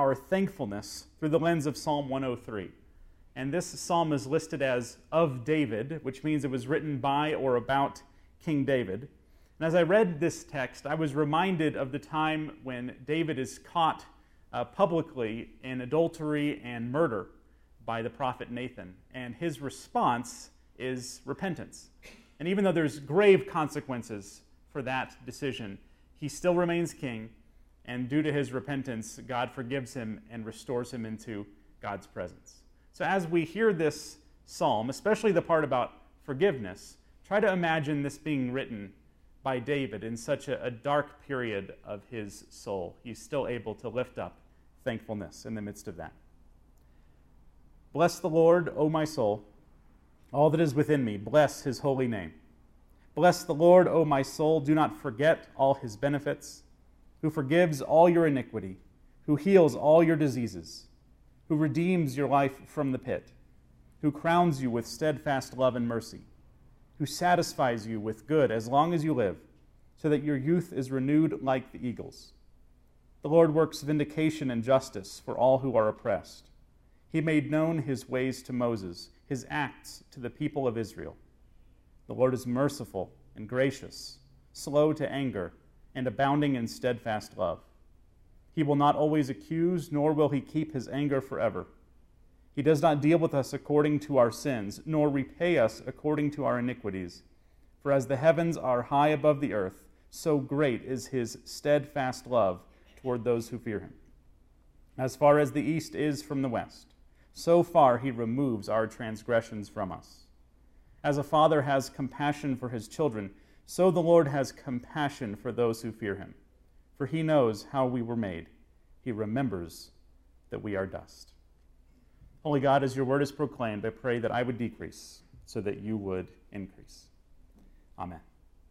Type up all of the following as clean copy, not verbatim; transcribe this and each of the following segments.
our thankfulness through the lens of Psalm 103. And this psalm is listed as of David, which means it was written by or about King David. And as I read this text, I was reminded of the time when David is caught publicly in adultery and murder by the prophet Nathan. And his response is repentance. And even though there's grave consequences for that decision, he still remains king. And due to his repentance, God forgives him and restores him into God's presence. So as we hear this psalm, especially the part about forgiveness, try to imagine this being written by David in such a dark period of his soul. He's still able to lift up thankfulness in the midst of that. Bless the Lord, O my soul. All that is within me, bless his holy name. Bless the Lord, O my soul. Do not forget all his benefits, who forgives all your iniquity, who heals all your diseases, who redeems your life from the pit, who crowns you with steadfast love and mercy, who satisfies you with good as long as you live, so that your youth is renewed like the eagles. The Lord works vindication and justice for all who are oppressed. He made known his ways to Moses, his acts to the people of Israel. The Lord is merciful and gracious, slow to anger, and abounding in steadfast love. He will not always accuse, nor will he keep his anger forever. He does not deal with us according to our sins, nor repay us according to our iniquities. For as the heavens are high above the earth, so great is his steadfast love toward those who fear him. As far as the east is from the west, so far he removes our transgressions from us. As a father has compassion for his children, so the Lord has compassion for those who fear him. For he knows how we were made. He remembers that we are dust. Holy God, as your word is proclaimed, I pray that I would decrease so that you would increase. Amen.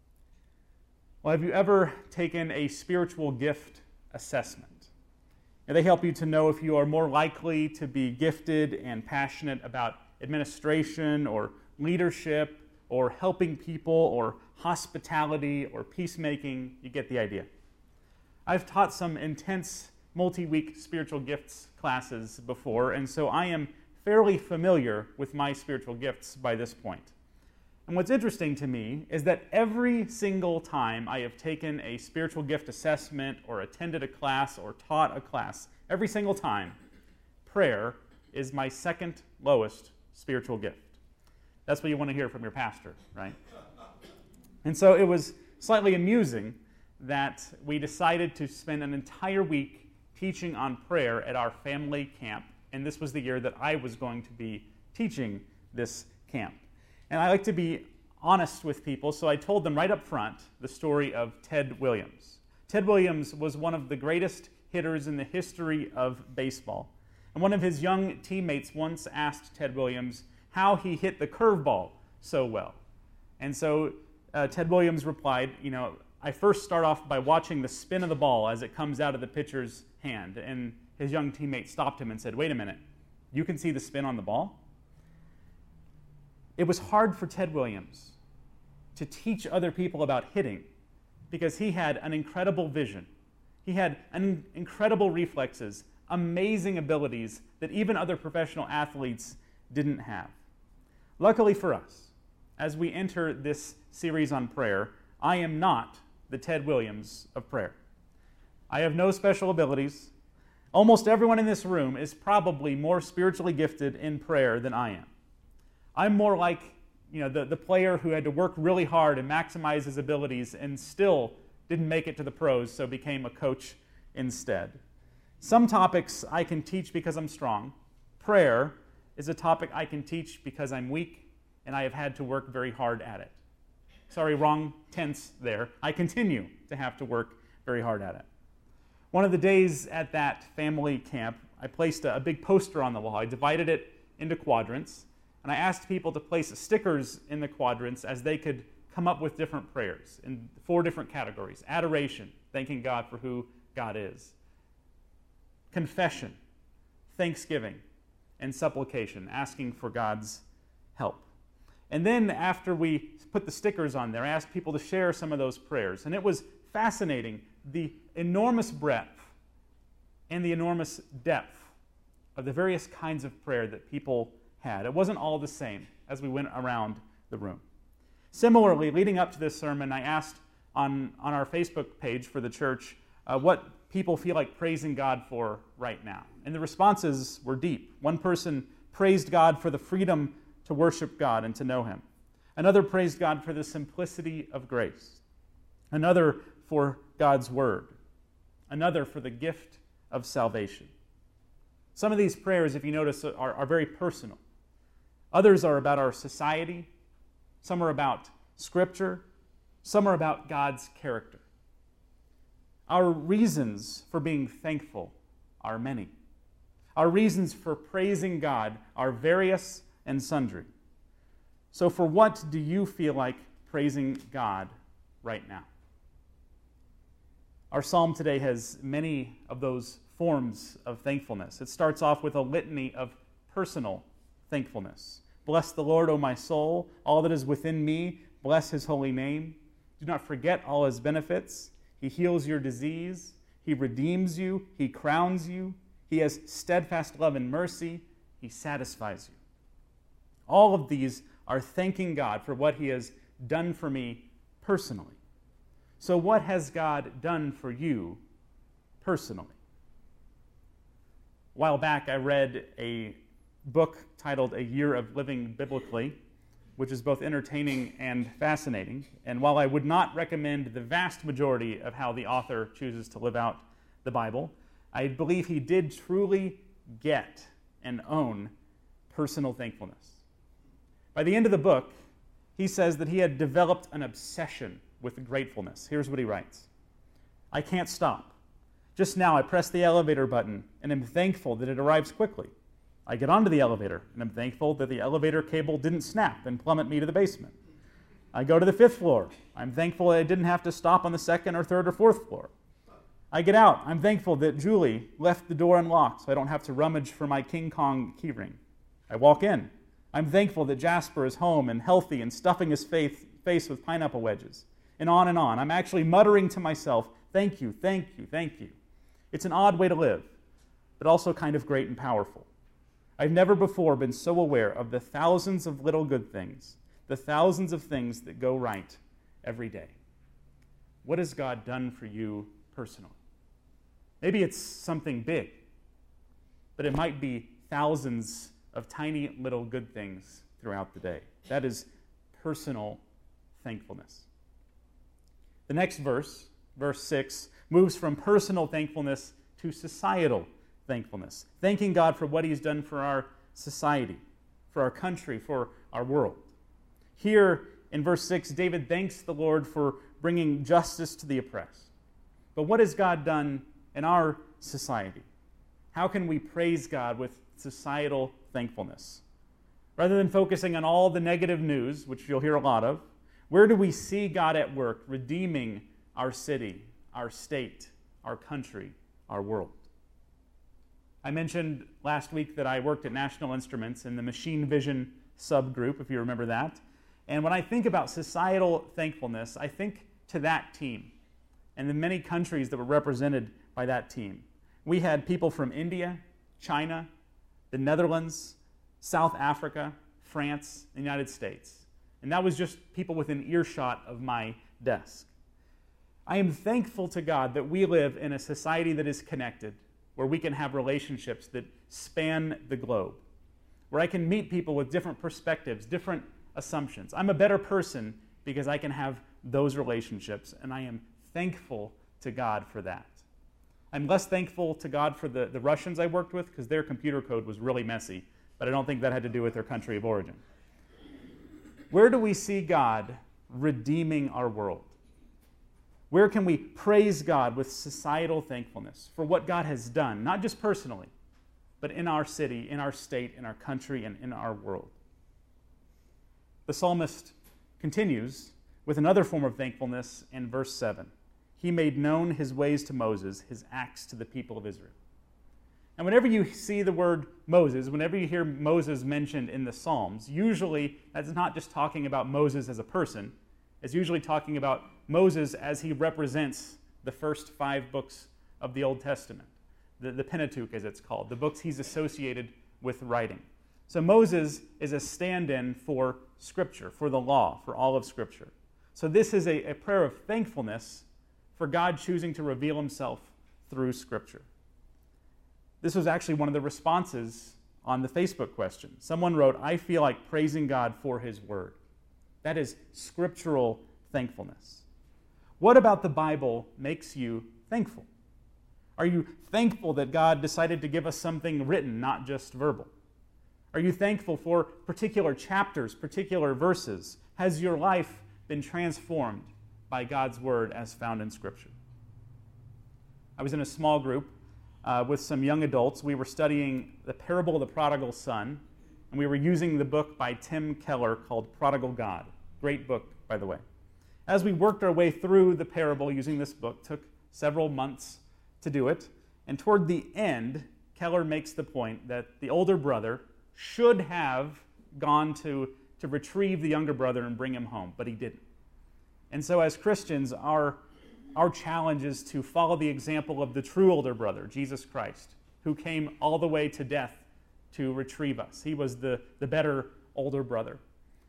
Well, have you ever taken a spiritual gift assessment? And they help you to know if you are more likely to be gifted and passionate about administration or leadership or helping people or hospitality or peacemaking. You get the idea. I've taught some intense multi-week spiritual gifts classes before, and so I am fairly familiar with my spiritual gifts by this point. And what's interesting to me is that every single time I have taken a spiritual gift assessment or attended a class or taught a class, every single time, prayer is my second lowest spiritual gift. That's what you want to hear from your pastor, right? And so it was slightly amusing that we decided to spend an entire week teaching on prayer at our family camp. And this was the year that I was going to be teaching this camp. And I like to be honest with people, so I told them right up front the story of Ted Williams. Ted Williams was one of the greatest hitters in the history of baseball. And one of his young teammates once asked Ted Williams how he hit the curveball so well. And so Ted Williams replied, I first start off by watching the spin of the ball as it comes out of the pitcher's hand. And his young teammate stopped him and said, wait a minute, you can see the spin on the ball? It was hard for Ted Williams to teach other people about hitting because he had an incredible vision. He had incredible reflexes, amazing abilities that even other professional athletes didn't have. Luckily for us, as we enter this series on prayer, I am not the Ted Williams of prayer. I have no special abilities. Almost everyone in this room is probably more spiritually gifted in prayer than I am. I'm more like, the player who had to work really hard and maximize his abilities and still didn't make it to the pros, so became a coach instead. Some topics I can teach because I'm strong. Prayer is a topic I can teach because I'm weak and I have had to work very hard at it. Sorry, wrong tense there. I continue to have to work very hard at it. One of the days at that family camp, I placed a big poster on the wall. I divided it into quadrants, and I asked people to place stickers in the quadrants as they could come up with different prayers in 4 different categories. Adoration, thanking God for who God is. Confession, thanksgiving, and supplication, asking for God's help. And then after we put the stickers on there, I asked people to share some of those prayers. And it was fascinating, the enormous breadth and the enormous depth of the various kinds of prayer that people had. It wasn't all the same as we went around the room. Similarly, leading up to this sermon, I asked on our Facebook page for the church what people feel like praising God for right now. And the responses were deep. One person praised God for the freedom to worship God and to know Him. Another praised God for the simplicity of grace. Another for God's Word. Another for the gift of salvation. Some of these prayers, if you notice, are very personal. Others are about our society. Some are about Scripture. Some are about God's character. Our reasons for being thankful are many. Our reasons for praising God are various and sundry. So for what do you feel like praising God right now? Our psalm today has many of those forms of thankfulness. It starts off with a litany of personal thankfulness. Bless the Lord, O my soul, all that is within me. Bless His holy name. Do not forget all His benefits. He heals your disease. He redeems you. He crowns you. He has steadfast love and mercy. He satisfies you. All of these are thanking God for what He has done for me personally. So what has God done for you personally? A while back, I read a book titled A Year of Living Biblically, which is both entertaining and fascinating. And while I would not recommend the vast majority of how the author chooses to live out the Bible, I believe he did truly get and own personal thankfulness. By the end of the book, he says that he had developed an obsession with gratefulness. Here's what he writes. I can't stop. Just now I press the elevator button and am thankful that it arrives quickly. I get onto the elevator and I'm thankful that the elevator cable didn't snap and plummet me to the basement. I go to the 5th floor. I'm thankful that I didn't have to stop on the 2nd or 3rd or 4th floor. I get out. I'm thankful that Julie left the door unlocked so I don't have to rummage for my King Kong keyring. I walk in. I'm thankful that Jasper is home and healthy and stuffing his face with pineapple wedges. And on and on. I'm actually muttering to myself, thank you, thank you, thank you. It's an odd way to live, but also kind of great and powerful. I've never before been so aware of the thousands of little good things, the thousands of things that go right every day. What has God done for you personally? Maybe it's something big, but it might be thousands of tiny little good things throughout the day. That is personal thankfulness. The next verse, verse 6, moves from personal thankfulness to societal thankfulness, thanking God for what He's done for our society, for our country, for our world. Here in verse 6, David thanks the Lord for bringing justice to the oppressed. But what has God done in our society? How can we praise God with societal thankfulness? Rather than focusing on all the negative news, which you'll hear a lot of, where do we see God at work redeeming our city, our state, our country, our world? I mentioned last week that I worked at National Instruments in the machine vision subgroup, if you remember that. And when I think about societal thankfulness, I think to that team and the many countries that were represented by that team. We had people from India, China, the Netherlands, South Africa, France, and the United States. And that was just people within earshot of my desk. I am thankful to God that we live in a society that is connected, where we can have relationships that span the globe, where I can meet people with different perspectives, different assumptions. I'm a better person because I can have those relationships, and I am thankful to God for that. I'm less thankful to God for the Russians I worked with because their computer code was really messy, but I don't think that had to do with their country of origin. Where do we see God redeeming our world? Where can we praise God with societal thankfulness for what God has done, not just personally, but in our city, in our state, in our country, and in our world? The psalmist continues with another form of thankfulness in verse 7. He made known His ways to Moses, His acts to the people of Israel. And whenever you see the word Moses, whenever you hear Moses mentioned in the Psalms, usually that's not just talking about Moses as a person. It's usually talking about Moses as he represents the first 5 books of the Old Testament. the Pentateuch as it's called, the books he's associated with writing. So Moses is a stand-in for Scripture, for the law, for all of Scripture. So this is a prayer of thankfulness for God choosing to reveal himself through Scripture. This was actually one of the responses on the Facebook question. Someone wrote, "I feel like praising God for his word." That is scriptural thankfulness. What about the Bible makes you thankful? Are you thankful that God decided to give us something written, not just verbal? Are you thankful for particular chapters, particular verses? Has your life been transformed by God's word as found in Scripture? I was in a small group with some young adults. We were studying the parable of the prodigal son, and we were using the book by Tim Keller called Prodigal God. Great book, by the way. As we worked our way through the parable using this book, took several months to do it, and toward the end, Keller makes the point that the older brother should have gone to retrieve the younger brother and bring him home, but he didn't. And so as Christians, our challenge is to follow the example of the true older brother, Jesus Christ, who came all the way to death to retrieve us. He was the better older brother.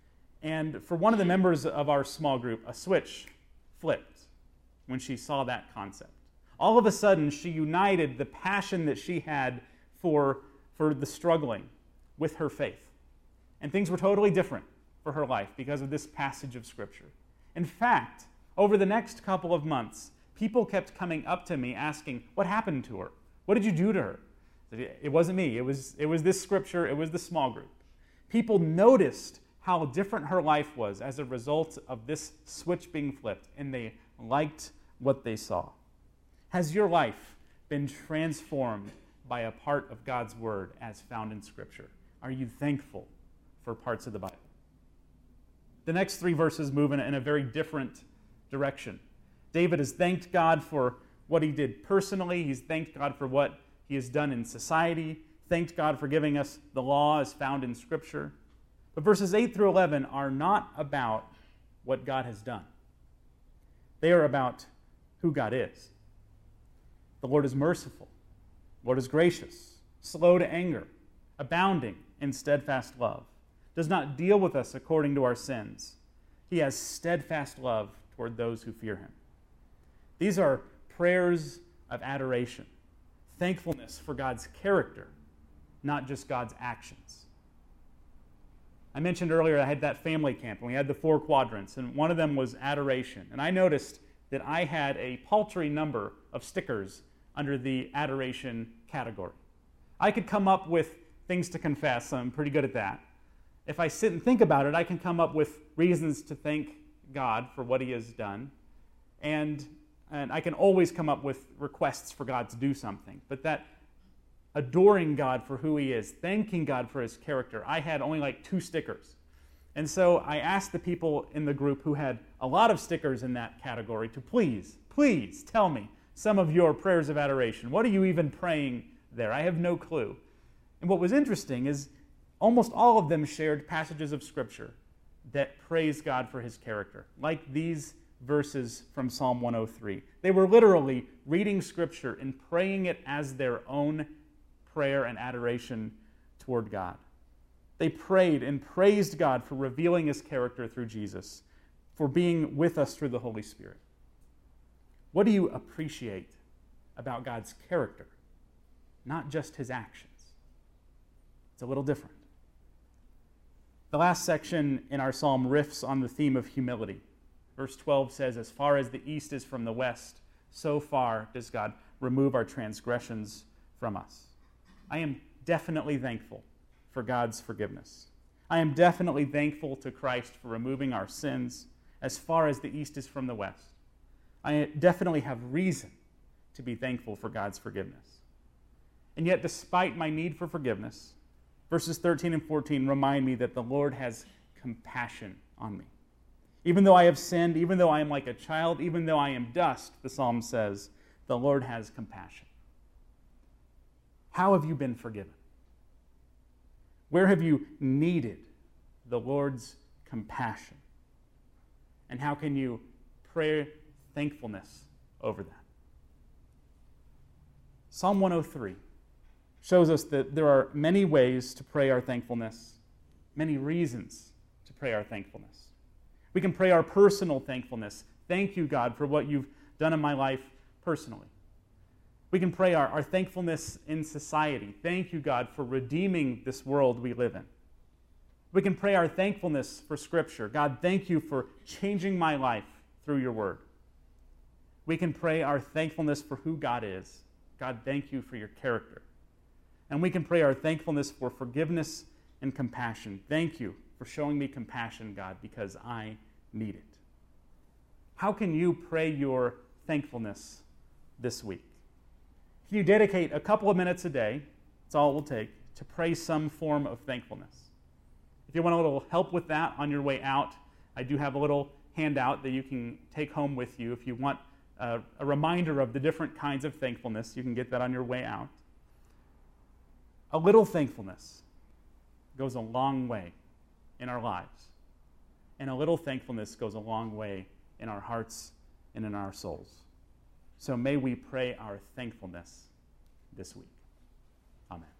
And for one of the members of our small group, a switch flipped when she saw that concept. All of a sudden, she united the passion that she had for the struggling with her faith. And things were totally different for her life because of this passage of Scripture. In fact, over the next couple of months, people kept coming up to me asking, "What happened to her? What did you do to her?" It wasn't me. It was this Scripture. It was the small group. People noticed how different her life was as a result of this switch being flipped, and they liked what they saw. Has your life been transformed by a part of God's Word as found in Scripture? Are you thankful for parts of the Bible? The next three verses move in a very different direction. David has thanked God for what he did personally. He's thanked God for what he has done in society, thanked God for giving us the law as found in Scripture. But verses 8 through 11 are not about what God has done. They are about who God is. The Lord is merciful. The Lord is gracious, slow to anger, abounding in steadfast love, does not deal with us according to our sins. He has steadfast love toward those who fear him. These are prayers of adoration, thankfulness for God's character, not just God's actions. I mentioned earlier I had that family camp, and we had the 4 quadrants, and one of them was adoration. And I noticed that I had a paltry number of stickers under the adoration category. I could come up with things to confess. I'm pretty good at that. If I sit and think about it, I can come up with reasons to thank God for what he has done. And I can always come up with requests for God to do something. But that adoring God for who he is, thanking God for his character, I had only like 2 stickers. And so I asked the people in the group who had a lot of stickers in that category to please tell me some of your prayers of adoration. What are you even praying there? I have no clue. And what was interesting is almost all of them shared passages of Scripture that praise God for his character, like these verses from Psalm 103. They were literally reading Scripture and praying it as their own prayer and adoration toward God. They prayed and praised God for revealing his character through Jesus, for being with us through the Holy Spirit. What do you appreciate about God's character, not just his actions? It's a little different. The last section in our psalm riffs on the theme of humility. Verse 12 says, "As far as the east is from the west, so far does God remove our transgressions from us." I am definitely thankful for God's forgiveness. I am definitely thankful to Christ for removing our sins as far as the east is from the west. I definitely have reason to be thankful for God's forgiveness. And yet, despite my need for forgiveness, verses 13 and 14 remind me that the Lord has compassion on me. Even though I have sinned, even though I am like a child, even though I am dust, the psalm says, the Lord has compassion. How have you been forgiven? Where have you needed the Lord's compassion? And how can you pray thankfulness over that? Psalm 103 shows us that there are many ways to pray our thankfulness, many reasons to pray our thankfulness. We can pray our personal thankfulness. Thank you, God, for what you've done in my life personally. We can pray our thankfulness in society. Thank you, God, for redeeming this world we live in. We can pray our thankfulness for Scripture. God, thank you for changing my life through your word. We can pray our thankfulness for who God is. God, thank you for your character. And we can pray our thankfulness for forgiveness and compassion. Thank you for showing me compassion, God, because I need it. How can you pray your thankfulness this week? Can you dedicate a couple of minutes a day, that's all it will take, to pray some form of thankfulness? If you want a little help with that on your way out, I do have a little handout that you can take home with you. If you want a reminder of the different kinds of thankfulness, you can get that on your way out. A little thankfulness goes a long way in our lives. And a little thankfulness goes a long way in our hearts and in our souls. So may we pray our thankfulness this week. Amen.